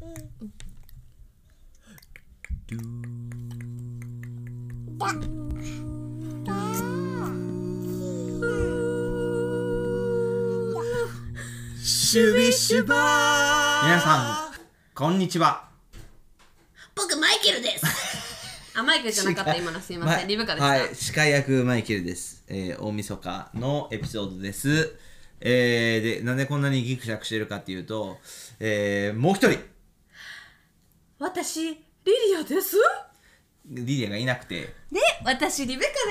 シュビシュバー。 皆さんこんにちは。 僕マイケルです。 あ、マイケルじゃなかった今のすいません、リブカでした。 はい、司会役マイケルです。大晦日のエピソードです。で、なんでこんなにギクシャクしてるかっていうと、もう一人私、リリアです。 リリアがいなくて、 で、私、リベカです。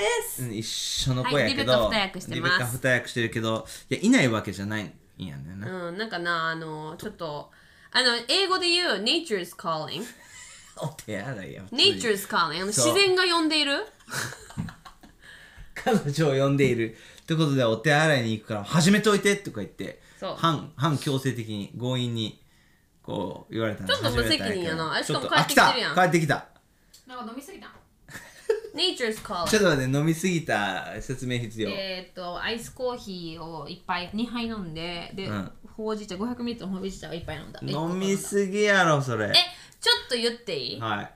一緒の子やけど、 はい、リベカ二役してます。 リベカ二役してるけど、いないわけじゃないんやんだよな。 なんかな、ちょっと、英語で言う Nature's calling。 お手洗いや。 Nature's calling。自然が呼んでいる。 彼女を呼んでいる。ってことで、お手洗いに行くから始めといてとか言って、反強制的に強引にこう言われたの。 ちょっと無責任やな。しかも帰ってきてるやん。 帰ってきた。 なんか飲みすぎた。Nature's calling。 ちょっと待って、飲みすぎた説明必要。 アイスコーヒーを1杯2杯飲んで、で、ほうじ茶 500ml のほうじ茶を1杯飲んだ。 飲みすぎやろそれ。 ちょっと言っていい？ はい。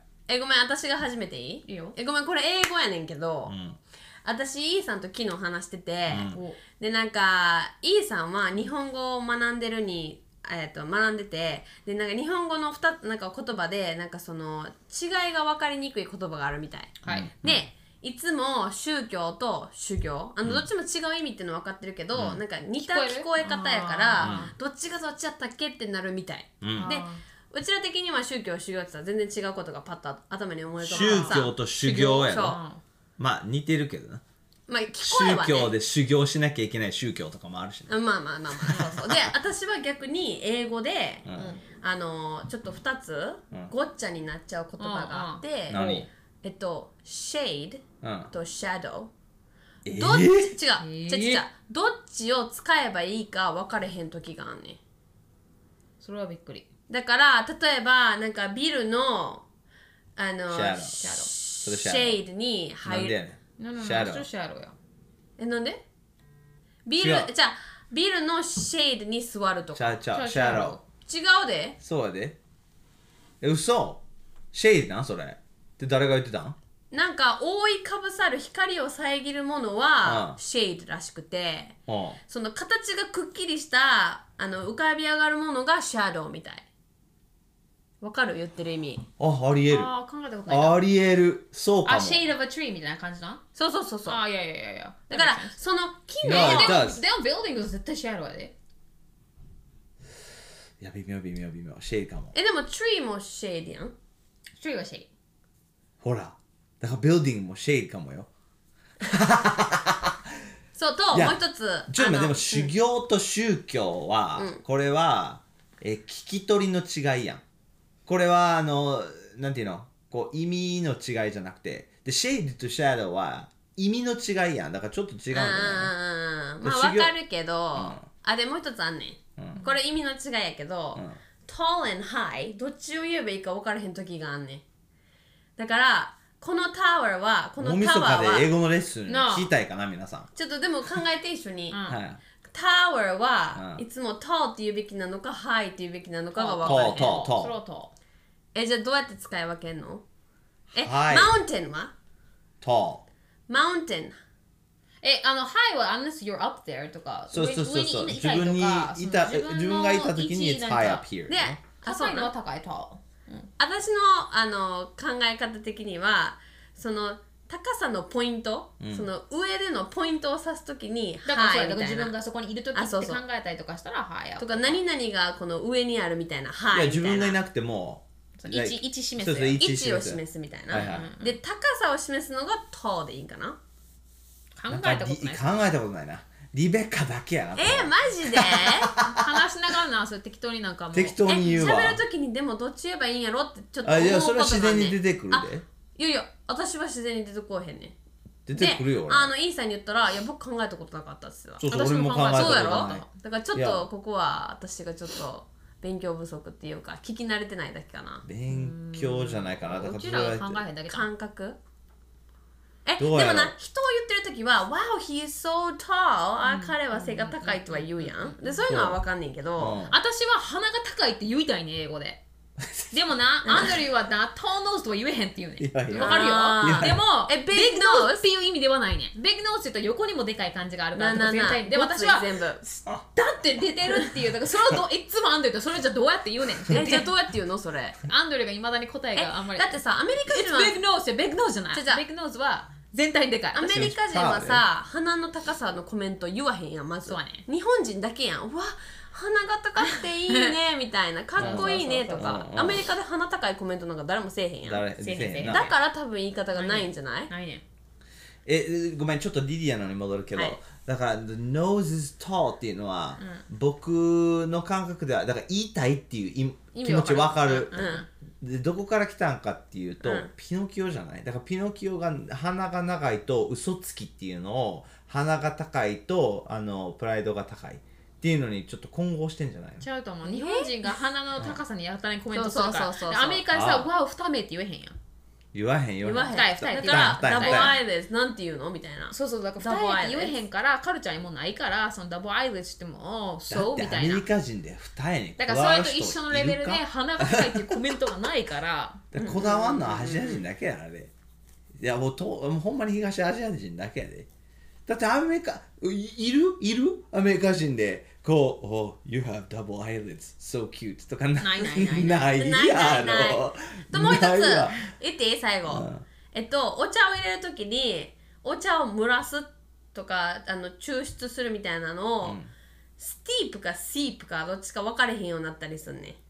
ごめん、私が始めていい？いいよ。ごめん、これ英語やねんけど、私イーさんと昨日話してて、でなんかイーさんは日本語を学んでるに学んでて、でなんか日本語の2つなんか言葉でなんかその違いが分かりにくい言葉があるみたい。で、いつも宗教と修行、どっちも違う意味っていうの分かってるけど、なんか似た聞こえ方やから、どっちがどっちやったっけってなるみたい。で、うちら的には宗教修行ってさ全然違うことがパッと頭に思い浮かぶからさ。 宗教と修行やろ。まあ似てるけどな。 まあ、聞こえはね、 宗教で修行しなきゃいけない宗教とかもあるしね。 まあそうそう。で、私は逆に英語で、ちょっと2つごっちゃになっちゃう言葉があって、shade と shadow。どっち違う。どっちを使えばいいか分かれへん時があんねん。 それはびっくり。 だから例えばなんかビルのシェイドに入る。 シャドウや。 なんで？ビルのシェイドに座るとか。 シャドウ。 違うで。 そうやで。嘘。シェイドなそれ。って誰が言ってたん？ なんか覆いかぶさる光を遮るものはシェイドらしくて、その形がくっきりした浮かび上がるものがシャドウみたい。わかる？言ってる意味。 ありえる。 考えたことない。 ありえる。そうかも。 shade of a tree みたいな感じな。 そう。 いや。 だからその木のでもビルディングは絶対シャドウやで。 いや微妙。シェイドかも。 でも tree もシェイドやん。 tree はシェイド。 ほら。だからビルディングもシェイドかもよ。 そうともう一つ。 でも修行と宗教は、これは聞き取りの違いやん。これはなんていうの、こう意味の違いじゃなくて、でシェイドとシャドウは意味の違いやん。だからちょっと違うんだよね。 まあわかるけど、でもう一つあんねん。これ意味の違いやけど、tall and high どっちを言えばいいか分からへん時があんねん。だからこのタワーは大晦日で英語のレッスン聞きたいかな皆さん。 ちょっとでも考えて一緒に。タワーはいつも tall って言うべきなのか high って言うべきなのかが分からへん。 tall。 じゃあどうやって使い分けんの？mountain は tall。 mountain。 high は unless you're up there とか。 そう。自分がいた時に it's high up here。 で、 高いのは高い tall。 私の考え方的にはその高さのポイント、その上でのポイントを指すときにだから自分がそこにいるときって考えたりとかしたらhigh up。 とか何々がこの上にあるみたいな high みたいな。 自分がいなくても位置示す。 位置を示すみたいな。で高さを示すのが tall でいいかな。 考えたことないな。リベカだけやな。 マジで話しながらな、それ適当になんかもう適当に言うわ。 喋るときにでもどっち言えばいいんやろってちょっと思うことがね。 いやそれは自然に出てくるで。 いや私は自然に出てこへんねん。 出てくるよ。 イーさんに言ったら、いや僕考えたことなかったっすわ。 そう俺も考えたことない。 だからちょっとここは私がちょっと勉強不足っていうか聞き慣れてないだけかな。 勉強じゃないかな。 うちらが考えへんだけ感覚。でもな、人を言ってるときは Wow, he is so tall、彼は背が高いとは言うやん。でそういうのは分かんねんけど、 私は鼻が高いって言いたいね、英語で。 でもな、アンドリューはな、トーンノーズとは言えへんって言うねん。 いやいやわかるよ。でも、 ビッグビッグノーズノーズっていう意味ではないねん。ビッグノーズって言うと横にもでかい感じがあるからな全体で、私は、 全部だって出てるっていう、だからそれをいつもアンドリューとそれじゃどうやって言うねん。 じゃあどうやって言うのそれアンドリューがいまだに答えがあんまり。 だってさアメリカ人はビッグノーズビッグノーズじゃない。 じゃあビッグノーズは全体にでかい。 アメリカ人はさ鼻の高さのコメント言わへんやんまずそうね日本人だけやんうわ鼻が高くていいねみたいなかっこいいねとかアメリカで鼻高いコメントなんか誰もせえへんやん誰せえへんせえへんなだから多分言い方がないんじゃないないねん。 ごめんちょっとリディアのに戻るけど、 はいだから the nose is tall っていうのは、僕の感覚ではだから言いたいっていう気持ちわかる、でどこから来たんかっていうと、ピノキオじゃないだからピノキオが鼻が長いと嘘つきっていうのを鼻が高いとプライドが高いっていうのにちょっと混合してんじゃないのちゃうと思う。日本人が鼻の高さにやたらにコメントするから。 そうそうそうそうでアメリカでさ、わお、二目って言えへんやん。 言わへん言わへん二重だから二重ダブルアイレスなんて言うのみたいなそうそう、だから二重って言えへんから、カルチャーにもないから、そのダブルアイレスしても、そうみたいなだってアメリ。カ人で二重にだからそれと一緒のレベルで鼻が高いっていうコメントがないからだからこだわんのはアジア人だけやあれいやもうほんまに東アジア人だけやでだってアメリカいるアメリカ人でこう「Oh, you have double eyelids, so cute」とかないないやろともう一つないわ言っていい最後、お茶を入れるときにお茶を蒸らすとか抽出するみたいなのを、スティープかシープかどっちか分かれへんようになったりすんね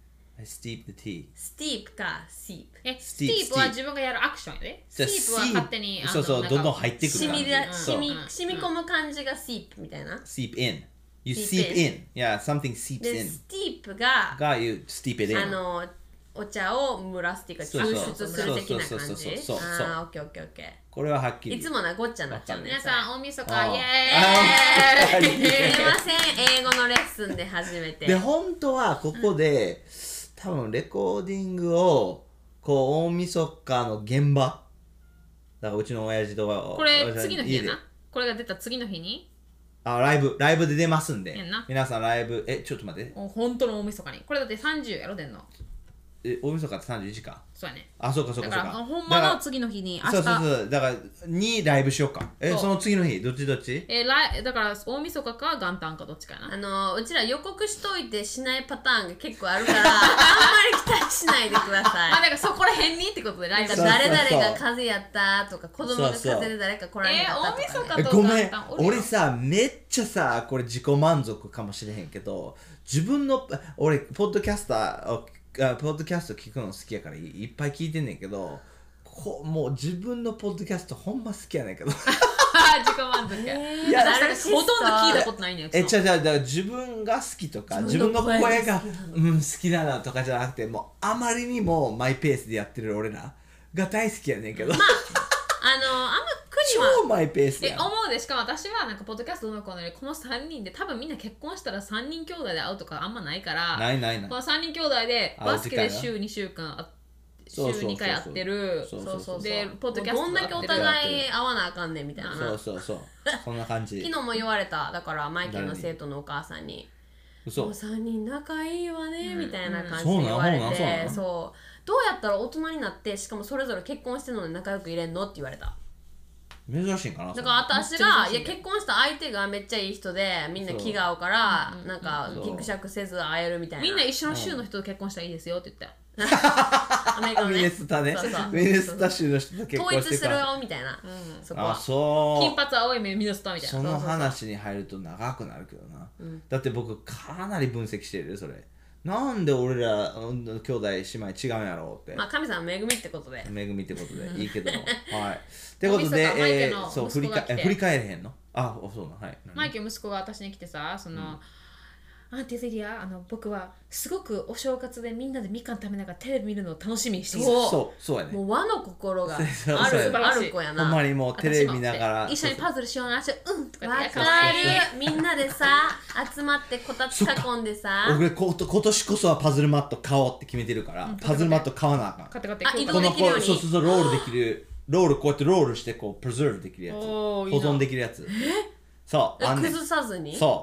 I steep the tea スティープかシープスティープは自分がやるアクションやで。スティープは勝手にそうそうどんどん入ってくる染み感じ染み込む感じがシープみたいな seep in you Seep seep in yeah something seeps で in スティープがが you steep it in お茶を蒸らすっていうかそうそう抽出する的な感じそうああオッケーオッケーオッケこれははっきりーいつもなごっちゃになっちゃうね皆さん、大晦日、 あーイエーイすいません英語のレッスンで初めてで本当はここで、多分レコーディングをこう大晦日の現場だからうちの親父とはこれ次の日や家でな。これが出た次の日にライブで出ますんでやんな皆さんライブちょっと待って本当の大晦日に。これだって30やろ、出んの。 大晦日って31時かそうやね。 そうかそうかだからそうかほんまの次の日に明日そうそうだからにライブしようかそうその次の日どっちだから大晦日か元旦かどっちかやな。 うちら予告しといてしないパターンが結構あるからあんまり期待しないでくださいだからそこら辺にってことでライブそう誰々が風邪やったとか子供が風邪で誰か来られなかったとか、ね、 大晦日とごめんおるよ俺さめっちゃさこれ自己満足かもしれへんけど自分の俺ポッドキャスト聞くの好きやからいっぱい聞いてんねんけどもう自分のポッドキャストほんま好きやねんけど自己満足や。 いや私ほとんど聞いたことないねん。 だから自分が好きとか自分の声が好きだなとかじゃなくてもうあまりにもマイペースでやってる俺らが大好きやねんけど、 あんま国は超マイペースやん思うで、しかも私はなんかポッドキャストのこの3人で多分みんな結婚したら3人兄弟で会うとかあんまないからないこの3人兄弟で会うバスケで時間が週2週間週そうそうそうそう 2回会ってるそうでポッドキャストどんだけお互い会わなあかんねんみたいなそうそんな感じ昨日も言われただからマイケルの生徒のお母さんに嘘もう3人仲いいわねみたいな感じそうなんで言われそうなんてそうどうやったら大人になってしかもそれぞれ結婚してるので仲良くいれんのって言われた珍しいんかなだから私がいや結婚した相手がめっちゃいい人でみんな気が合うからなんかギクシャクせず会えるみたいなみんな一緒の州の人と結婚したらいいですよって言ったよ。 アメリカのねミネスタねそうそうミネスタ州の人と結婚統一するしてからよみたいなそこは金そう髪青い目ミノスタみたいな。 その話に入ると長くなるけどな、だって僕かなり分析してるよそれなんで俺ら兄弟姉妹違うんやろうって、 まあ神様の恵みってことで恵みってことでいいけどもはいってこと大晦日マイケで、 ルのそう息子が来て振り返れへんのそうなはいマイケル息子が私に来てさ、アンティゼリア僕はすごくお正月でみんなでみかん食べながらテレビ見るのを楽しみにしている。 そうやねもう和の心があるそうある子やなほんまにもうテレビ見ながら一緒にパズルしようなとかわってかるみんなでさ集まってこたつ囲んでさ俺今年こそはパズルマット買おうって決めてるから、パズルマット買わなあかん買って買ってあ移動このできるようにそうロールできるロールこうやってロールしてこうプレゼーブできるやつ保おーいいな存できるやつそうあんねん崩さずにそう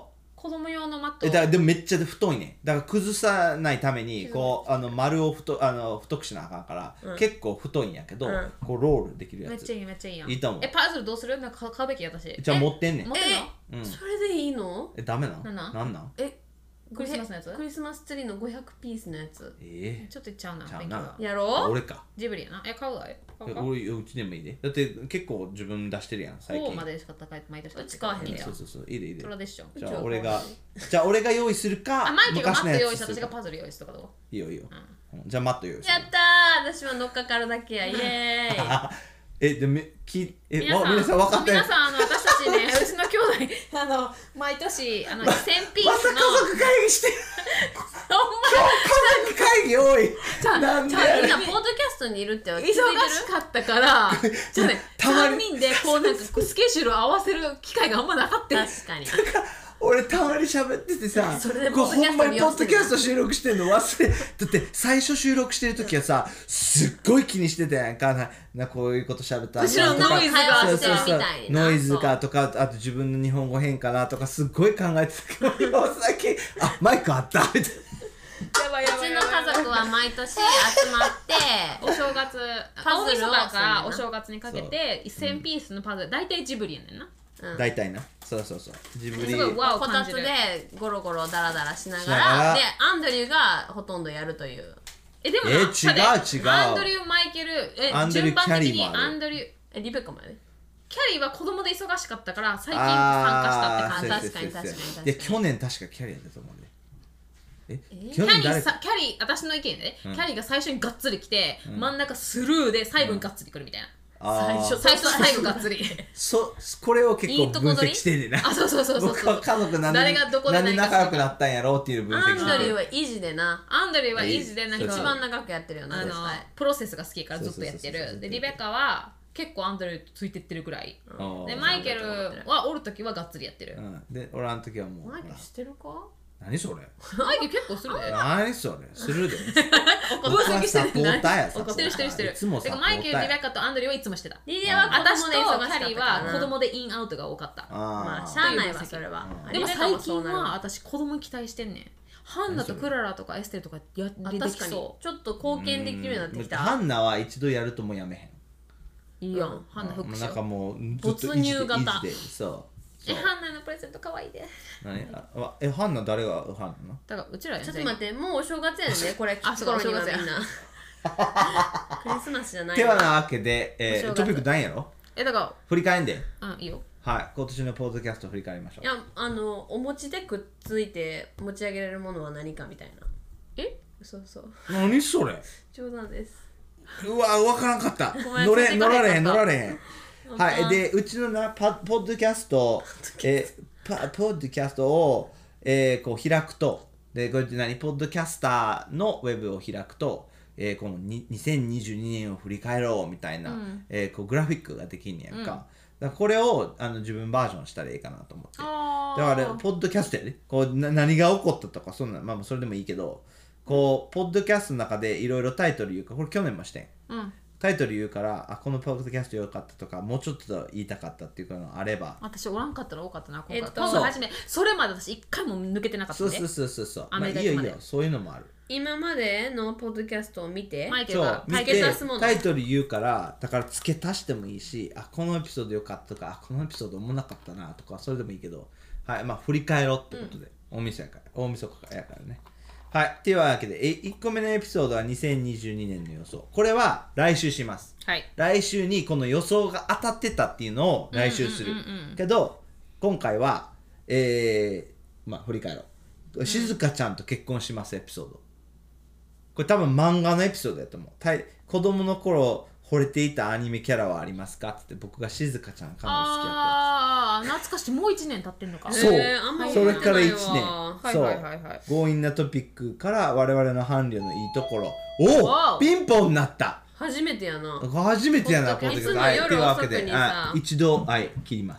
子供用のマットでもめっちゃ太いね。だから崩さないためにこう丸を太くしなあかんから、結構太いんやけど、こうロールできるやつ。 めっちゃいいめっちゃいいやん。 いいと思う。 パズルどうする？なんか買うべき私。 じゃあ持ってんねん。 持ってんの？ それでいいの？ ダメなの？ なんなん？ クリスマスのやつ？ クリスマスツリーの500ピースのやつ。 ちょっとちゃうな。 ちゃうな。 やろう？ 俺か。 ジブリやな。買うわよ。 俺うちでもいいで。だって結構自分出してるやん最近。 4までしか高い毎年。 うち買わへんやん。 そういいで。 それでしょ。 じゃあ俺が用意するか。 マイケルがマット用意した私がパズル用意するとかどう？ いいよ。じゃあマット用意する。 やったー、私は乗っかかるだけや。イエーイ。 でも皆さん分かってる。 皆さん私たちね、うちの兄弟毎年1000ピースのまた家族会議してる。今日家族会議多い。なんで？ みんなポッドキャストにいるって忙しかったからじゃあね、3人でこうなんかスケジュールを合わせる機会があんまなかった。 確かに。 俺たまに喋っててさ、 それでこうほんまにポッドキャストト収録してんの忘れだって最初収録してる時はさ、すっごい気にしてたやんかなこういうこと喋ったら後ろのノイズがそうノイズかとか、あと自分の日本語変かなとかすっごい考えてたけど最近マイクあったみたいな。 うちの家族は毎年集まってお正月パズルを大晦日からお正月にかけて1000ピースのパズル、大体ジブリやねんな。 大体な。そうジブリすごい和をこたつ感じる。 でゴロゴロダラダラしながらでアンドリューがほとんどやるという。 でもな違うアンドリュー、マイケル、 アンドリュー順番的にキャリーもあるアンドリュー、 リベッカもやね。 キャリーは子供で忙しかったから最近参加したって感じ。 確かにで去年確かキャリーだと思うんで。 キャリー、私の意見で、キャリーが最初にがっつり来て、真ん中スルーで最後にがっつり来るみたいな。最初最後がっつり。 これを結構分析してんねんな。 そう僕は家族誰がどこでなんで仲良くなったんやろうっていう分析してアンドリューは維持でな。 アンドリューは維持でなんか一番長くやってるよな。 プロセスが好きからずっとやってる。でリベカは結構アンドリューついてってるぐらい。でマイケルはおるときはがっつりやってる。 で俺あの時はもうマイケル知ってるか？ 何それ？ マイケル結構するで。 何それ？するで。 分析してる。 ポーターやさ。 してる。 いつもさ。 マイケル、リベカとアンドリューはいつもしてた。 リリアは私と子供で忙しかったキャリーは子供でインアウトが多かった。 まあしゃあないわそれは。 でも最近は私子供に期待してんねん。ハンナとクララとかエステルとかやってできそう。 ちょっと貢献できるようになってきた。 ハンナは一度やるともうやめへん。 いいやん。ハンナ復習。 なんかもう没入型。 そう。 ハンナのプレゼント可愛いで。 ハンナ誰がハンナな？ だからうちらやん。 ちょっと待って、もうお正月やねんね、これ聞く頃にはみんな。クリスマスじゃないわ。てはなわけで、トピック何やろ？ だから振り返んで。 いいよ。 はい、今年のポッドキャスト振り返りましょう。 いや、お餅でくっついて持ち上げられるものは何かみたいな。そう。 何それ？ 冗談です。 うわ、わからんかった。乗られへん。はい、で、うちのポッドキャスト、ポッドキャストを、こう開くと、で、これポッドキャスターのウェブを開くと、この2022年を振り返ろうみたいな、こうグラフィックができんねやんか。だからこれを自分バージョンしたらいいかなと思って。だから、ポッドキャストやで、こう何が起こったとか、そんな、まあそれでもいいけど、こう、ポッドキャストの中でいろいろタイトル言うか、これ去年もしてん。タイトル言うからこのポッドキャスト良かったとかもうちょっと言いたかったっていうのがあれば私おらんかったら多かったな今回初めそれまで私一回も抜けてなかったんでそうまあいいよそういうのもある今までのポッドキャストを見てマイケルが見てタイトル言うからだから付け足してもいいしこのエピソード良かったとかこのエピソードおもなかったなとかそれでもいいけどはいまあ振り返ろうってことで、大晦日やからねはい。というわけで、1個目のエピソードは2022年の予想。これは来週します。 はい。 来週にこの予想が当たってたっていうのを来週する。けど、今回は、まあ、振り返ろう。静香ちゃんと結婚しますエピソード。これ多分漫画のエピソードやと思う。子供の頃惚れていたアニメキャラはありますかって僕が静香ちゃんかなり好きやったやつ。 懐かしい。もう1年経ってんのか。 そう、それから1年。そう、強引なトピックから我々の伴侶のいいところ。ピンポンになった。 初めてやな。 初めてやな、ポッドキャスト。はい、というわけで、一度、切ります。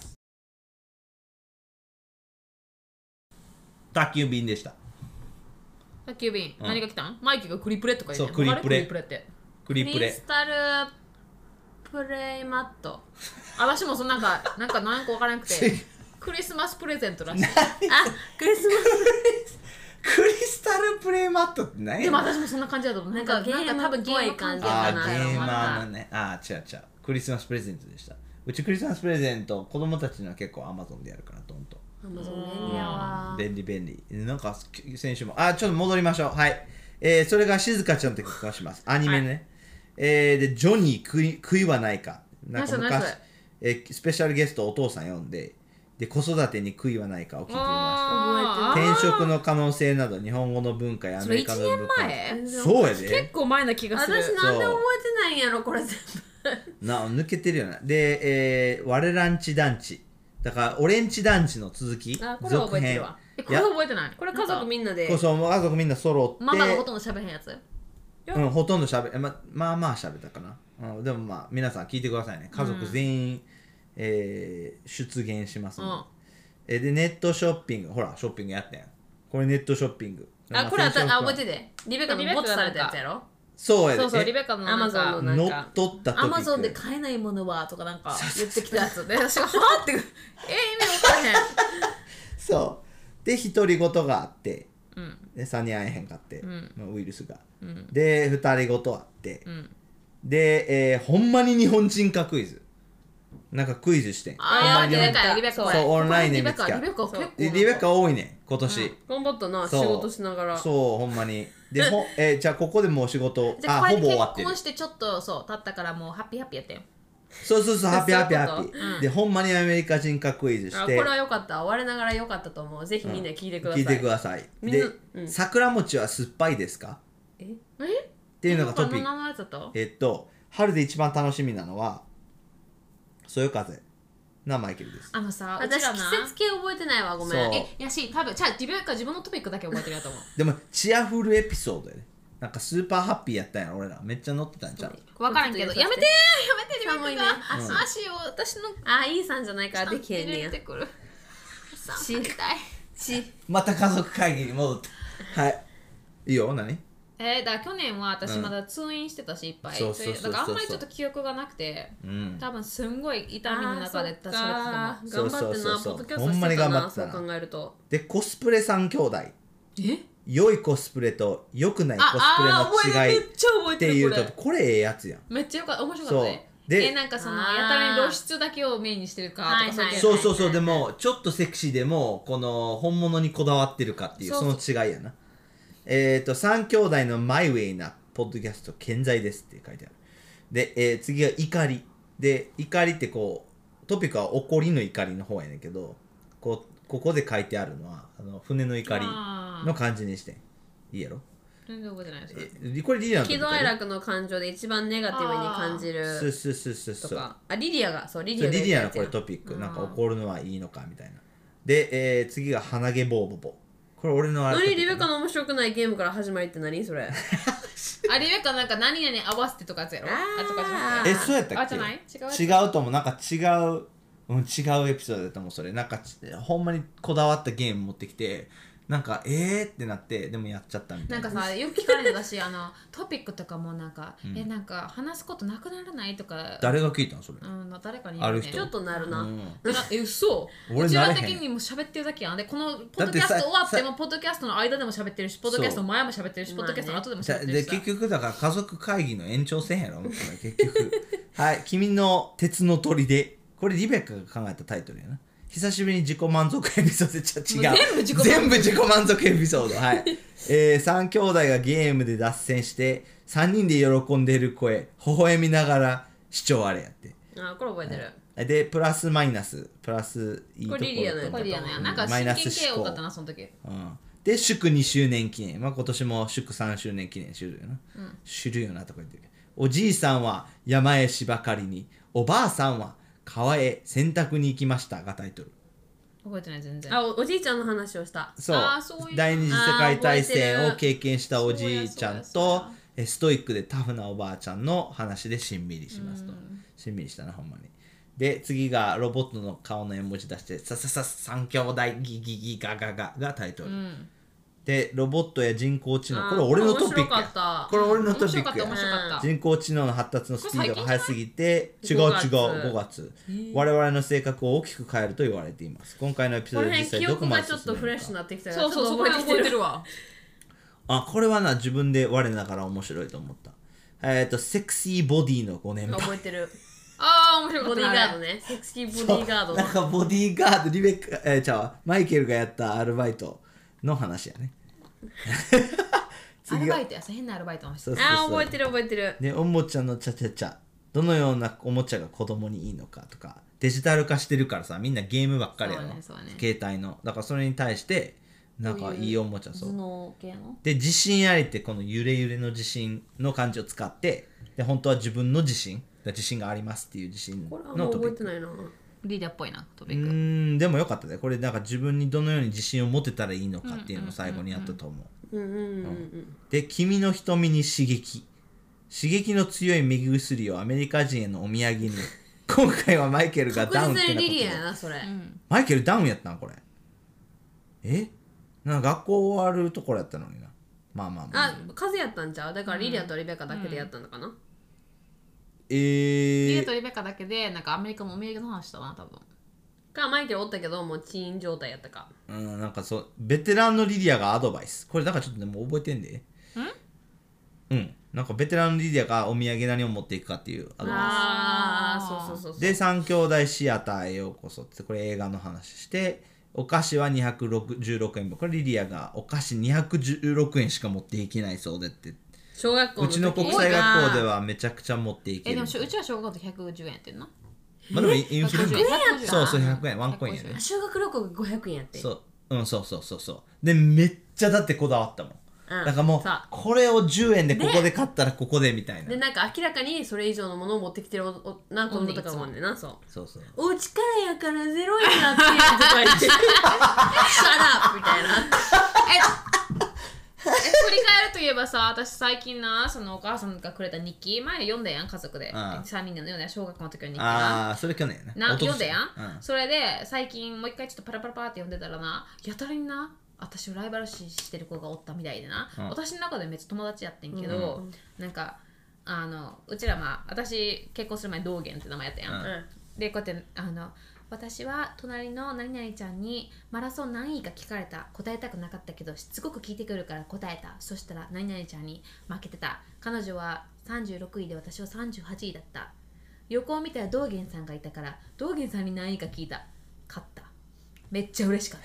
宅急便でした。 宅急便、何が来たん？マイキーがクリプレとか言うね。 そう、クリプレって。 クリスタルプレイマット。 私もそのなんか何個分からなくてクリスマスプレゼントらしい。 あ、クリスマクリスタルプレイマットって何やでも私もそんな感じだと思う。なんかゲーム多分ゲームっぽい感じ関係あー、ゲーマかな。 ーのね。あー、違う。クリスマスプレゼントでした。うちクリスマスプレゼント、子供たちには結構 Amazon でやるから、どんと。 アマゾン便利やわ。 便利。なんか、先週も。ちょっと戻りましょう。はい。それが静香ちゃんと結婚します。アニメね。で、ジョニー悔いはないか。なんか何昔そ、 スペシャルゲストお父さん呼んで、で、子育てに悔いはないかを聞いてみまあーした。転職の可能性など、日本語の文化やアメリカの文化。 それ1年前そうやで。 結構前な気がする。 私なんで覚えてないんやろこれ全部。 抜けてるよな。で、我らんち団地。だから、俺んち団地の続き。 あ、これは覚えてるわ。 これ覚えてない。 これ家族みんなで。 そう、家族みんな揃って。 ママがほとんど喋へんやつ。 うん、ほとんどまあ喋ったかな。でもまあ、皆さん聞いてくださいね。家族全員、出現しますので。で、ネットショッピング。ほら、ショッピングやったやん。これネットショッピング。 あ、これ覚えててて。リベカのボツされたやつやろ。 そうやで。 そうそう、リベカのなんかアマゾンのなん乗かっ取ったトピック。 アマゾンで買えないものはとかなんか言ってきたやつで、私がはぁって意味わからへん。 そうで独り言があって、で3人会えへんかって、まあウイルスが、で2人ごとあって、で、ほんまに日本人かクイズなんかクイズしてん。 あー、リベカ、 リベカそうオンラインで見つけリベカ結構リベカ多いねん今年、 頑張ったな、仕そう事しながら。 そうほんまにでじゃあここでもう仕事じゃあこれでほぼ終わってる。 結婚してちょっとそう経ったからもうハッピーやったよ。 そうハッピーそういうことハッピー、でほんまにアメリカ人かクイズしてあ、これは良かった。我ながら良かったと思う。ぜひみんな聞いてください。 聞いてください。 みんなで、桜餅は酸っぱいですかっていうのがトピック。 何のやつだった？ 春で一番楽しみなのはそよ風なマイケルです。 あのさ、 私、季節系覚えてないわ、ごめん。 そうやし、多分じゃあリベカ自分のトピックだけ覚えてるやと思う。 でもチアフルエピソードやね。なんかスーパーハッピーやったんやろ俺ら。めっちゃ乗ってたんちゃう？ 分からんけど、やめてリ寒いねベカが足を私のあ、いいさんじゃないからできへんねや入れ。てくる。さあ、 し食べたい。 また家族会議に戻ってはいいいよ何？ だから去年は私まだ通院してたし、いっぱい。 そうだからあんまりちょっと記憶がなくて、多分すんごい痛みの中で私は頑張ってな、ポッドキャストほんまにしてたな、 頑張ってたなそう考えると。 でコスプレ3兄弟え良いコスプレと良くないコスプレの違いっめっちゃ覚えててるいうとこれええやつやん。 めっちゃよかった、面白かったね。 でなんかそのあーやたらに露出だけをメインにしてるかとかはいはいそういうそうでもちょっとセクシーでもこの本物にこだわってるかっていうその違いやな。3兄弟のマイウェイなポッドキャスト健在ですって書いてある。で、次は怒りで、怒りってこうトピックは怒りの怒りの方やねんけど、ここで書いてあるのは船の怒りの感じにしてんいいやろ。 全然覚えてないです。 これリリアの喜怒哀楽の感情で一番ネガティブに感じるそうとか。あ、リリアが、そう、リそうリリアのこれ言ったやトピックなんか怒るのはいいのかみたいな。で、次が鼻毛ボーボボ。これ俺のあれ。 何リベカの面白くないゲームから始まりって何それ？ あ、リベカなんか何々合わせてとかやつやろ。とかじゃなくて。 そうやったっけ？ あ、じゃない違うと思う。なんか違う、違うエピソードだと思うそれ。なんかほんまにこだわったゲーム持ってきて、なんかってなってでもやっちゃったみたいな。 なんかさ、よく聞かれるだし、トピックとかもなんか、なんか話すことなくならないとか。 誰が聞いたのそれ？ 誰かにある人ちょっとなるな。 嘘。 俺うちらなれへん的にも喋ってるだけやん。で、このポッドキャスト終わっても、ポッドキャストの間でも喋ってるし、ポッドキャストの前も喋ってるし、ポッドキャストの後でも喋ってるでしさ。 結局だから家族会議の延長線やろ結局はい君の鉄の砦これリベッカが考えたタイトルやな。久しぶりに自己満足エピソード違う全部自己満足エピソードはい3兄弟がゲームで脱線して3人で喜んでいる声微笑みながら視聴あれやってあ、これ覚えてる。 でプラスマイナスプラスいいところとこれリリアのやつこれリアのや。なんかマイナス真剣系思考多かったな、その時。 で祝2周年記念、まあ、今年も祝3周年記念するよな、するよなとか言ってるけど、おじいさんは山へ芝刈りにおばあさんは川へ洗濯に行きましたがタイトル。 覚えてない、全然。 あ、おじいちゃんの話をした。 そうそういう第二次世界大戦を覚えてる経験したおじいちゃんとストイックでタフなおばあちゃんの話でしんみりしますと。しんみりしたなほんまに。で次がロボットの顔の絵文字出してさ3兄弟ギギギガガガがタイトル、 でロボットや人工知能、これ俺のトピックや。これ俺のトピックや。人工知能の発達のスピードが速すぎて、違う5月、我々の性格を大きく変えると言われています。今回のエピソードで実際どこまで進めるか。この辺記憶がちょっとフレッシュになってきたから、 そうそこ覚えてるわ。 これはな、自分で我ながら面白いと思った。セクシーボディの5年前。 覚えてる。 面白かった。 ボディーガードね。セクシーボディーガード。 なんかボディーガード、リベッカ、マイケルがやったアルバイトの話やね。 アルバイトやさ、変なアルバイトの人。 覚えてる覚えてる。 で、おもちゃのチャチャチャ。どのようなおもちゃが子供にいいのかとか、デジタル化してるからさ、みんなゲームばっかりやろ。携帯の。だからそれに対して、なんかいいおもちゃそう。で、地震ありってこの揺れ揺れの地震の漢字を使って、で、本当は自分の自信がありますっていう自信のトピック。 これは覚えてないな。 リーダーっぽいなトピック。 でもよかったね。これなんか自分にどのように自信を持てたらいいのかっていうのを最後にやったと思う。で、君の瞳に刺激の強い目薬をアメリカ人へのお土産に。今回はマイケルがダウンってなった。 リリアやなそれ。 マイケルダウンやったんこれ。なんか学校終わるところやったのにな。まあ。 風やったんちゃう？だからリリアとリベカだけでやったのかな。 リリアとリベカだけでなんかアメリカのお土産の話したな多分。 マイケルおったけどもうチーン状態やったか。 なんかそうベテランのリリアがアドバイス。これだからちょっとでも覚えてんで。なんかベテランのリリアがお土産何を持っていくかっていうアドバイス。そうで3兄弟シアターへようこそってこれ映画の話して、お菓子は216円分。これリリアがお菓子216円しか持っていけないそうでって。 小学校の時うちの国際学校ではめちゃくちゃ持っていける。 でもうちは小学校で110円やってんな。 まあでもインフレそう100円ワンコインやね。 修学旅行が500円やって。 そうでめっちゃだってこだわったもん。だからもうこれを10円でここで買ったらここでみたいな。 でなんか明らかにそれ以上のものを持ってきてるな子供とかもあんねんな。そうお家からやから0円だってとか言ってシャラップみたいな。 振り返るといえばさ、私最近な、そのお母さんがくれた日記前読んだやん、家族で3人で読んだやん、小学校の時の日記な。 それ去年やな。 読んだやん、それで最近もう一回ちょっとパラパラパラって読んでたらな、やたらにな私をライバル視してる子がおったみたいでな、私の中でめっちゃ友達やってんけど、なんかうちら私結婚する前道元って名前やったやん、でこうやって私は隣の何々ちゃんにマラソン何位か聞かれた。答えたくなかったけどしつこく聞いてくるから答えた。そしたら何々ちゃんに負けてた。彼女は36位で私は38位だった。横を見たら道元さんがいたから道元さんに何位か聞いた。勝った。めっちゃ嬉しかった。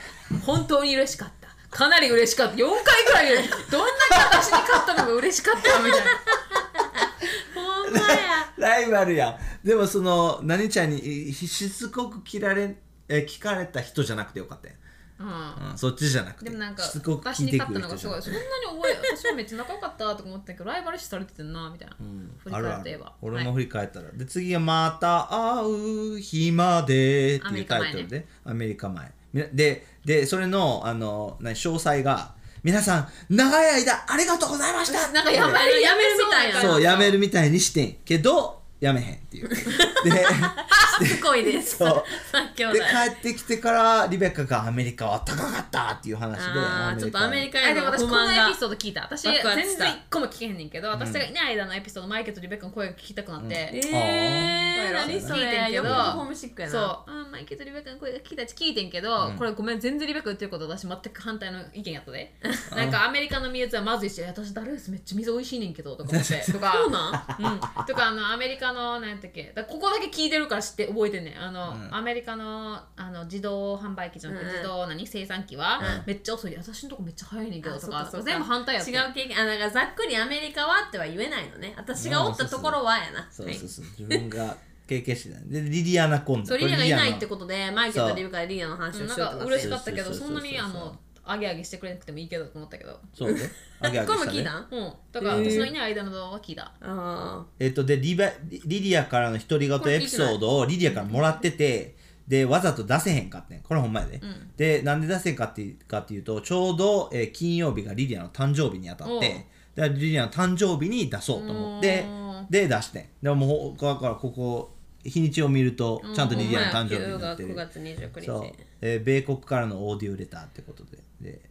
本当に嬉しかった。かなり嬉しかった。4回ぐらいどんだけ私に勝ったのが嬉しかったみたいな。 ほんまや。 ライバルやん。でもその何ちゃんにしつこく聞かれた人じゃなくてよかったやん。そっちじゃなくて。 でもなんかしつこく私に勝ったのがすごい。そんなに私はめっちゃ仲良かったとか思ったけどライバル視されててんなみたいな。振り返って言えば。 俺も振り返ったら。で次はまた会う日までっていうタイトルでアメリカ前。でそれの詳細が。皆さん長い間ありがとうございました。 なんかやめるみたいな。 そうやめるみたいにしてんけどやめへんっていう。 すごいです。 そうで帰ってきてからリベッカがアメリカは高かったっていう話で。 ちょっとアメリカへの私このエピソード聞いた。私全然1個も聞けへんねんけど、私がいない間のエピソードマイケルとリベッカの声が聞きたくなって。 何それ。よくホームシックやな。 そうマイケルとリベッカの声が聞いてんけど、これごめん全然リベッカ言ってること私全く反対の意見やったで。なんかアメリカの水はまずいし、私ダルースめっちゃ水美味しいねんけどとか思ってとか。 そうなん？ とかアメリカの何やったっけ、ここだけ聞いてるから知って覚えてんねん。アメリカの自動販売機じゃなくて自動生産機はめっちゃ遅い。私のとこめっちゃ早いねんけどとか全部反対やった。 違う経験。だからざっくりアメリカはっては言えないのね。私がおったところはやな。 そう自分が経験してた。でリリアナ今度。 そうリリアがいないってことでマイケルとリベカでリリアの話をしようとか嬉しかったけど、そんなにアゲアゲしてくれなくてもいいけどと思ったけど。 そうね。アゲアゲしたね。 これも聞いたん？ だから私のいない間の動画は聞いた。 でリリアからの独り言エピソードをリリアからもらってて、でわざと出せへんかってん。これほんまやで。でなんで出せへんかっていうと、ちょうど金曜日がリリアの誕生日にあたって、でリリアの誕生日に出そうと思ってで出してん。でももうだからここ日にちを見るとちゃんとリリアの誕生日になってる。 9月29日。 そう米国からのオーディオレターってことで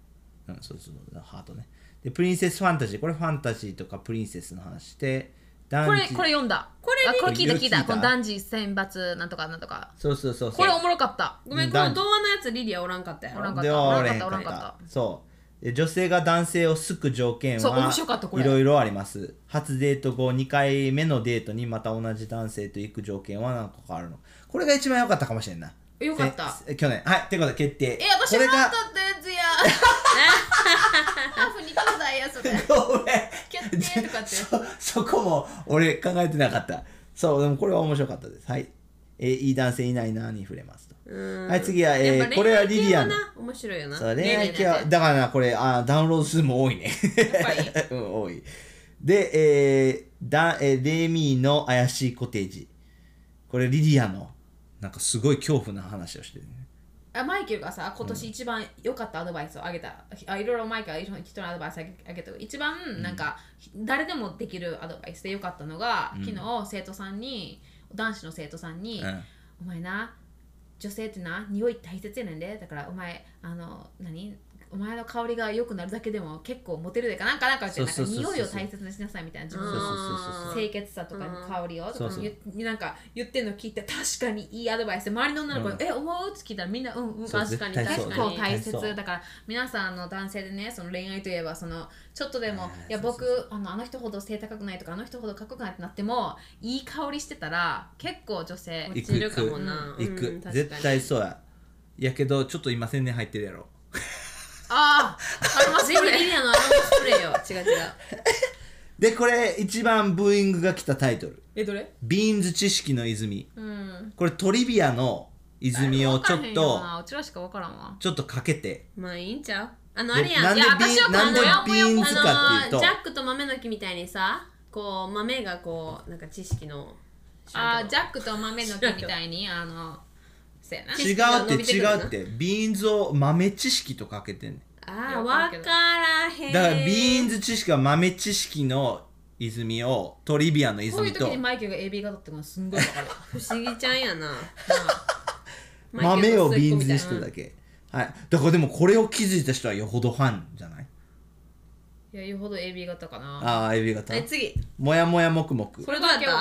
そうハートね。でプリンセスファンタジー、これファンタジーとかプリンセスの話で、 これ読んだ。これ聞いた。この男児選抜なんとかなんとか。 そうこれおもろかった。 ごめん、この童話のやつリリアおらんかったやろ。 おらんかった。 そう女性が男性を好く条件はいろいろあります。初デート後2回目のデートにまた同じ男性と行く条件は何個かあるの。これが一番良かったかもしれんない。 よかった。 去年。はい、ってことで決定。 私もあったってやつや。ハーフにちょうだいやそれ。決定とかって。 そこも俺考えてなかった。そうでもこれは面白かったです。はい。いい男性いないなに触れますと。はい、次はこれはリリアの。 面白いよな。 そう恋愛系はだからな、これダウンロード数も多いね。多い。でレミーの怪しいコテージ。これリリアのなんかすごい恐怖な話をしてるね。 マイケルがさ、今年一番良かったアドバイスをあげた。いろいろマイケルが人のアドバイスあげた。一番なんか、誰でもできるアドバイスで良かったのが、昨日生徒さんに、男子の生徒さんに、お前な、女性ってな、匂い大切やねんで。だからお前、お前の香りが良くなるだけでも結構モテるでかなんかって匂いを大切にしなさいみたいな、自分の清潔さとか香りをとかなんか言ってるの聞いて、確かにいいアドバイスで、周りの女の子に思うって聞いたらみんな確かに結構大切だから、皆さんの男性でね、その恋愛といえばちょっとでもいや僕あの人ほど背高くないとかあの人ほどかっこよくないってなってもいい香りしてたら結構女性落ちるかもな。 絶対そうやけどちょっと今宣伝入ってるやろ。 アロマスプレー。 リリアのアロマスプレーよ。違う。 でこれ一番ブーイングが来たタイトル。 どれ？ ビーンズ知識の泉。これトリビアの泉をちょっとうちらしか分からんわ。 ちょっとかけて。 まあいいんちゃう？あれやん。 なんでビーンズかっていうと、 ジャックと豆の木みたいにさ、こう豆がこうなんか知識の。 ジャックと豆の木みたいに違うってビーンズを豆知識とかけてんねん。 分からへん。 だからビーンズ知識は豆知識の泉をトリビアの泉と。こういう時にマイケルが AB 型ってのはすんごい分かる。 不思議ちゃんやな。 豆をビーンズにしただけ。はい。だからでもこれを気づいた人はよほどファンじゃない？ いや、よほど AB 型かな。 AB 型。 次。 もやもやもくもく。 これどうやった？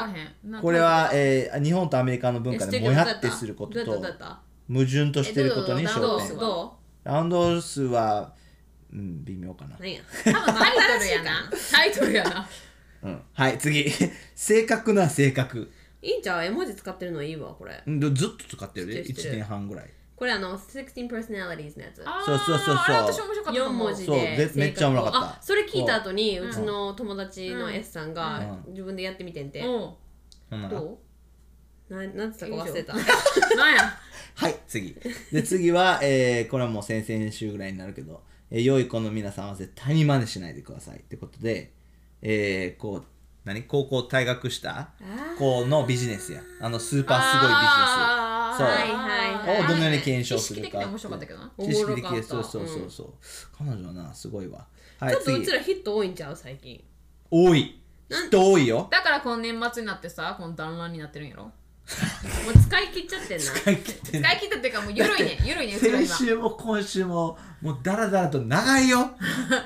これは、日本とアメリカの文化でもやってすることと矛盾としていることに焦点。ラウンド数は、微妙かな。 多分タイトルやな。タイトルやな。 はい、次。正確な性格。 いいんちゃう？絵文字使ってるのいいわ、これ。 ずっと使ってるで、1年半ぐらい。 これ16 personalities のやつ。 そう。 私面白かった。 4文字でめっちゃおもろかった。 それ聞いた後にうちの友達の S さんが自分でやってみてんて。どう？なんて言ったか忘れた。 なんや。 はい、次。で、次は、これはもう先々週ぐらいになるけど、良い子の皆さんは絶対に真似しないでくださいってことで、高校退学した子のビジネスや。スーパーすごいビジネス。そう。をどのように検証するか。知識的に面白かったけどな。 知識的で、そう。彼女はな、すごいわ。 ちょっとうちらヒット多いんちゃう最近。 多い。ヒット多いよ。 だからこの年末になってさ、この団らんになってるんやろ。もう使い切っちゃってんな。 使い切ったっていうかもうゆるいね。 先週も今週ももうダラダラと長いよ。もう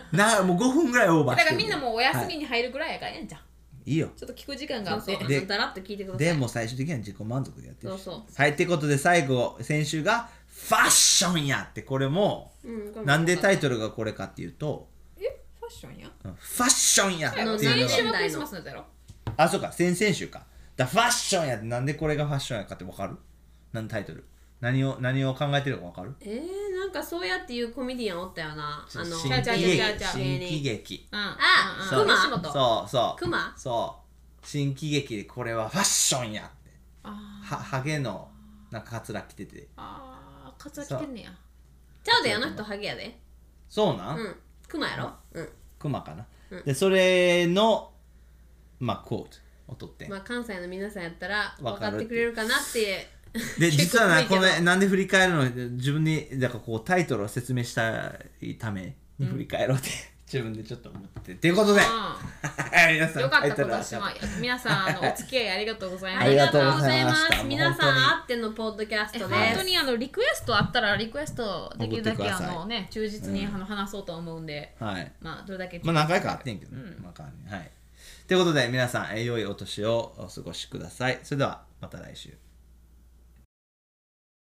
5分ぐらいオーバーしてる。 だからみんなもうお休みに入るぐらいやからやんじゃん。 いいよ。 ちょっと聞く時間があって。 だらっと聞いてください。 でも最終的には自己満足でやってる。 そう。 はい、ってことで最後、先週がファッションやって、これも、なんでタイトルがこれかっていうと、 ファッションや？ ファッションやっていうのが。 先週はクリスマスのやろ。 そうか、先々週か。ファッションやって、なんでこれがファッションやかってわかる？タイトル。何を考えてるかわかる？ なんかそうやっていうコメディアンおったよな。 新喜劇。 クマ？ そう。 クマ？ そう。新喜劇でこれはファッションやって。ハゲのなんかカツラ着てて。 カツラ着てんねや。 ちゃうで、あの人ハゲやで。 そうなん？ クマやろ？ クマかな。で、それのコートを取って。 関西の皆さんやったら分かってくれるかなって。 で実はな、これなんで振り返るの？自分にだからこうタイトルを説明したいために振り返ろうって自分でちょっと思ってということで、皆さんよかった今タイトルは年は皆さんお付き合いありがとうございます。 ありがとうございました皆さんあってのポッドキャストです。 本当にリクエストあったらリクエストできるだけ送ってくださいね忠実に話そうと思うんで、 はいまあどれだけまあ何回かあってんけどね、はいということで皆さん良いお年をお過ごしください。それではまた来週。